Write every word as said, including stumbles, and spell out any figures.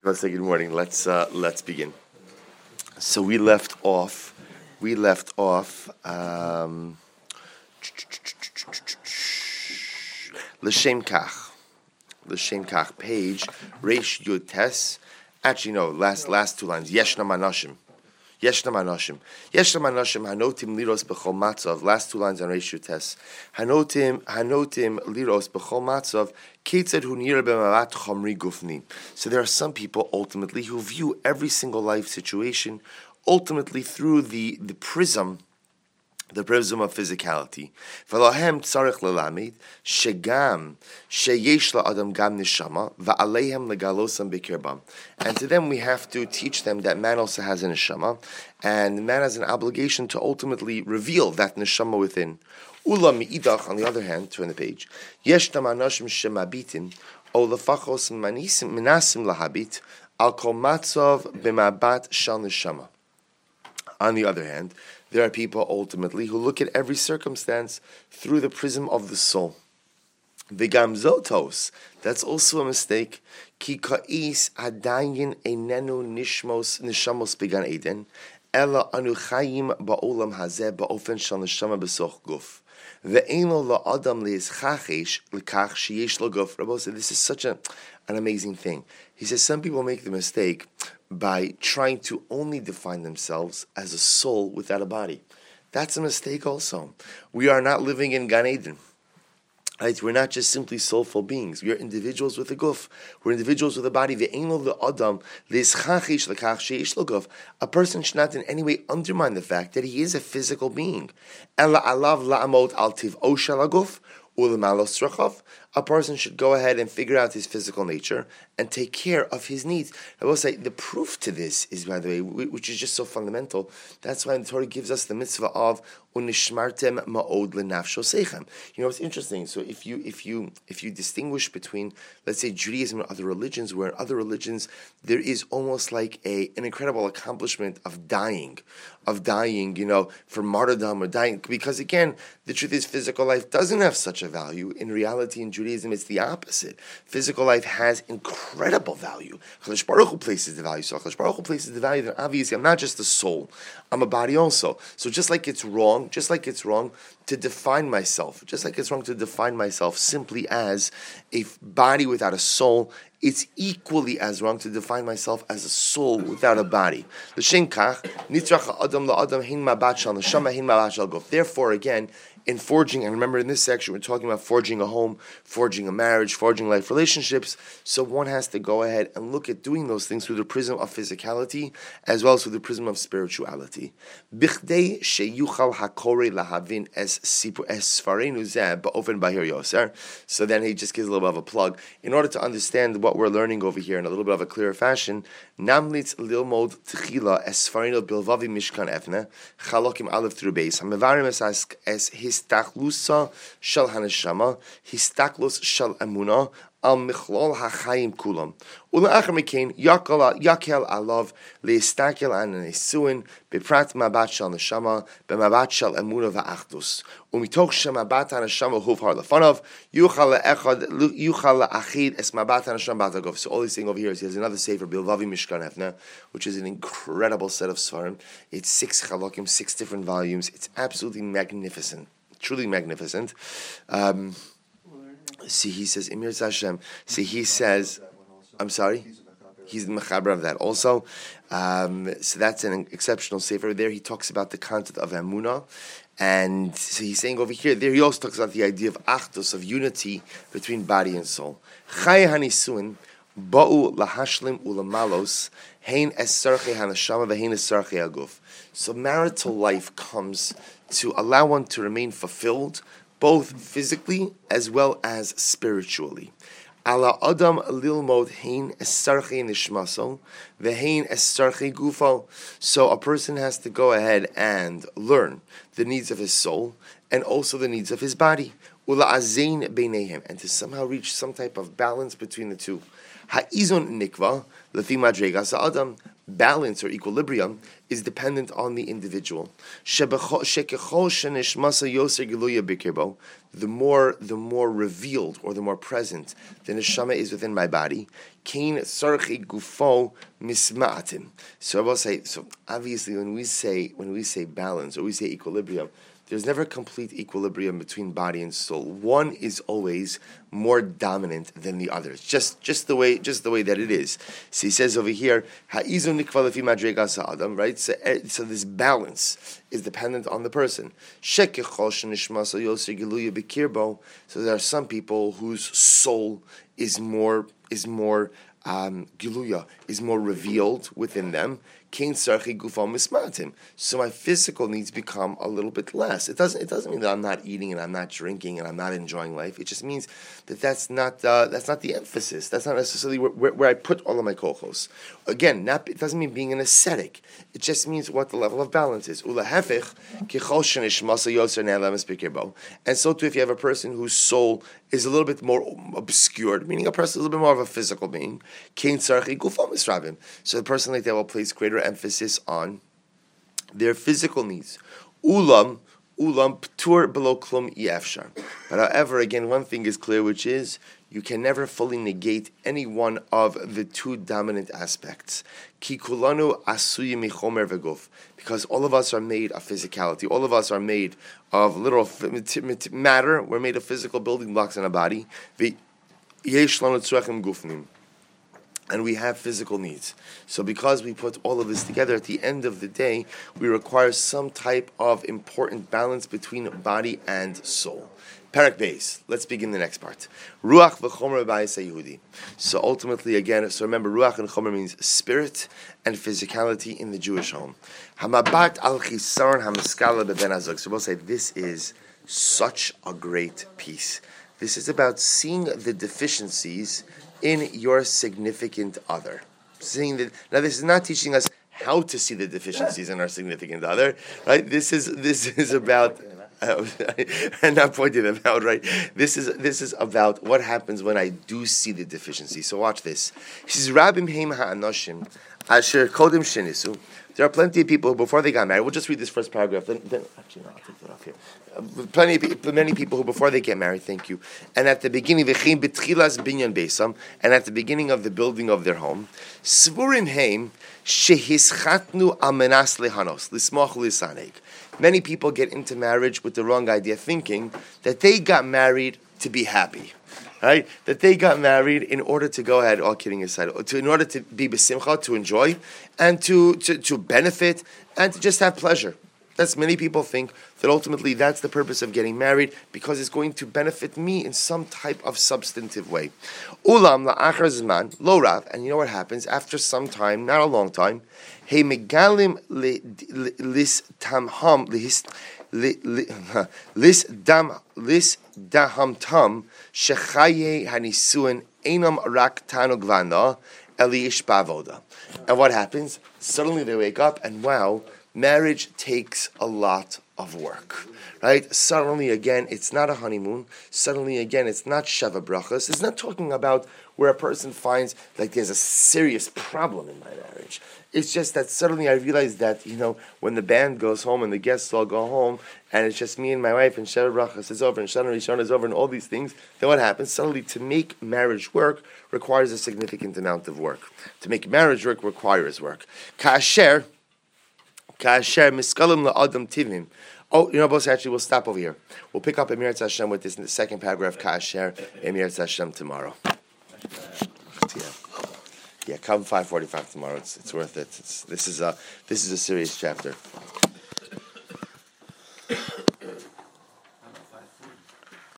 Let's say good morning. Let's uh, let's begin. So we left off. We left off. Um, L'shem kach, l'shem kach. Page Reish Yud Tes. Actually, no. Last last two lines. Yeshna manashim. Yeshna manashim. Yeshna manashim. Hanotim liros b'chol matzav. Last two lines on Reish Yud Tes. Hanotim hanotim liros b'chol matzav. So there are some people ultimately who view every single life situation ultimately through the, the prism, the prism of physicality. And to them we have to teach them that man also has a neshama, and man has an obligation to ultimately reveal that neshama within. Ula mi'idach, on the other hand, turn the page. Yeshna manashim shemabitin, o lefachos manisim menasim lahabit, al kol matzav b'mabat shal neshama. On the other hand, there are people ultimately who look at every circumstance through the prism of the soul. V'gam zotos, that's also a mistake. Ki ka'is adayin einenu nishmos neshamos began Eden, ela anu chayim ba'olam hazeh ba'ofen shal neshama b'soch guf. Rabbi said this is such a, an amazing thing. He says some people make the mistake by trying to only define themselves as a soul without a body. That's a mistake also. We are not living in Gan Eden. Right? We're not just simply soulful beings. We are individuals with a guf. We're individuals with a body. A person should not in any way undermine the fact that he is a physical being. A person should go ahead and figure out his physical nature and take care of his needs. I will say the proof to this is, by the way, which is just so fundamental. That's why the Torah gives us the mitzvah of unishmartem ma'od lenafsho seichem. You know, it's interesting. So if you if you if you distinguish between, let's say, Judaism and other religions, where in other religions there is almost like a an incredible accomplishment of dying, of dying, you know, for martyrdom or dying, because again, the truth is physical life doesn't have such a value. In reality, in Judaism, it's the opposite. Physical life has incredible value. Chalash Baruch Hu places the value. So Chalash Baruch Hu places the value that obviously I'm not just a soul, I'm a body also. So just like it's wrong, just like it's wrong to define myself, just like it's wrong to define myself simply as a body without a soul, it's equally as wrong to define myself as a soul without a body. Therefore, again, in forging, and remember in this section we're talking about forging a home, forging a marriage, forging life relationships, so one has to go ahead and look at doing those things through the prism of physicality as well as through the prism of spirituality. Bichdei sheyuchal hakore lahavin es sfarenu zeh ba'ofen bahir yoser. So then he just gives a little bit of a plug. In order to understand what we're learning over here in a little bit of a clearer fashion, namlitz lilmod tchila es sfarenu bilvavi mishkan evne chalokim aleph through base hamivarim es es his Histaklusa shel haneshama, histaklus shel emuna, al michlol hachayim kulam. Ula'achar mekain yakel alav leistakel an nesuin beprat mabat shel neshama b'mabat shel emuna va'achdus. Umitoch shemabat haneshama huvhar lefanav yuchal le'echad yuchal le'achid es mabat haneshama batagov. So all he's saying over here is he has another sefer bilvavi mishkan evne, which is an incredible set of svarim. It's six chalakim, six different volumes. It's absolutely magnificent. Truly magnificent. Um, see, he says, Emir Zashem. See, he says, I'm sorry? He's the mechaber of that also. Um, so that's an exceptional sefer. There he talks about the concept of Emunah. And so he's saying over here, there he also talks about the idea of achdus, of unity between body and soul. Chay hanisuin, ba'u lahashlim ulamalos, hein esarche hanashama v'hein esarche aguf. So marital life comes to allow one to remain fulfilled, both physically as well as spiritually. Ala adam lilmod hein esarche nishmaso v'hein esarche gufo. So a person has to go ahead and learn the needs of his soul and also the needs of his body. Ula azein beinehem, and to somehow reach some type of balance between the two. Ha'izon nikva lefi madregas adam balance or equilibrium is dependent on the individual. The more, the more revealed or the more present the neshama is within my body. So I will say. So obviously, when we say when we say balance or we say equilibrium, there's never complete equilibrium between body and soul. One is always more dominant than the other. It's just, just the way, just the way that it is. So he says over here, "Ha'izu nikva lefi madregas ha'adam," right? So, so this balance is dependent on the person. Shekechol shenishmasa yoser giluya b'kirbo. So there are some people whose soul is more is more um, giluya is more revealed within them. So my physical needs become a little bit less. It doesn't. It doesn't mean that I'm not eating and I'm not drinking and I'm not enjoying life. It just means that that's not. Uh, that's not the emphasis. That's not necessarily where, where, where I put all of my kochos. Again, not. It doesn't mean being an ascetic. It just means what the level of balance is. And so too, if you have a person whose soul is a little bit more obscured, meaning a person is a little bit more of a physical being, so the person like that will place greater emphasis on their physical needs. Ulam, ulam ptur below klum yefshar. But however, again, one thing is clear, which is you can never fully negate any one of the two dominant aspects. Ki kulanu asuyi michomer v'guf. Because all of us are made of physicality. All of us are made of literal matter. We're made of physical building blocks in a body. V'yesh lanu tzrachim gufnim. And we have physical needs. So because we put all of this together, at the end of the day, we require some type of important balance between body and soul. Parak Beis. Let's begin the next part. Ruach v'chomer b'ayis Yehudi. So ultimately, again, so remember, Ruach and Chomer means spirit and physicality in the Jewish home. Hamabat al chisaron hamaskala beben hazog. So we'll say this is such a great piece. This is about seeing the deficiencies in your significant other. Seeing that now, this is not teaching us how to see the deficiencies in our significant other, right? This is this is about, uh, and not pointing them out, right? This is this is about what happens when I do see the deficiency. So watch this. He says, "Rabim heim ha'anoshim asher kodim shenisu." There are plenty of people who, before they got married, we'll just read this first paragraph. Then, then actually, no, I'll take that off here. Uh, plenty of people, many people who, before they get married, thank you, and at the beginning, v'chein b'tchilas binyan beisam, and at the beginning of the building of their home, svurim heim shehischatnu amenas lehanos lismach lisaneg. Many people get into marriage with the wrong idea, thinking that they got married to be happy. Right? That they got married in order to go ahead, all kidding aside, to, in order to be besimcha, to enjoy, and to, to, to benefit, and to just have pleasure. That's many people think that ultimately that's the purpose of getting married, because it's going to benefit me in some type of substantive way. Ulam la'achar zman lo rav, and you know what happens after some time, not a long time. Hey megalim lis tamham lis. Lis dam lis daham tam shechaye hanisuin enam rak tanu gvana eliish bavoda. And what happens? Suddenly they wake up and wow, marriage takes a lot of work. Right? Suddenly again, it's not a honeymoon. Suddenly again, it's not sheva brachas. It's not talking about where a person finds like there's a serious problem in my marriage. It's just that suddenly I realize that, you know, when the band goes home and the guests all go home, and it's just me and my wife, and Sheva Brachas is over, and Shana Rishon is over, and all these things, then what happens? Suddenly, to make marriage work requires a significant amount of work. To make marriage work requires work. Ka'asher, ka'asher miskalim la'adam tivim. Oh, you know, boss, actually, we'll stop over here. We'll pick up Emir Hashem with this in the second paragraph, Ka'asher, Emir Hashem tomorrow. Yeah. Yeah, come five forty-five tomorrow. It's it's worth it. It's, this is a this is a serious chapter.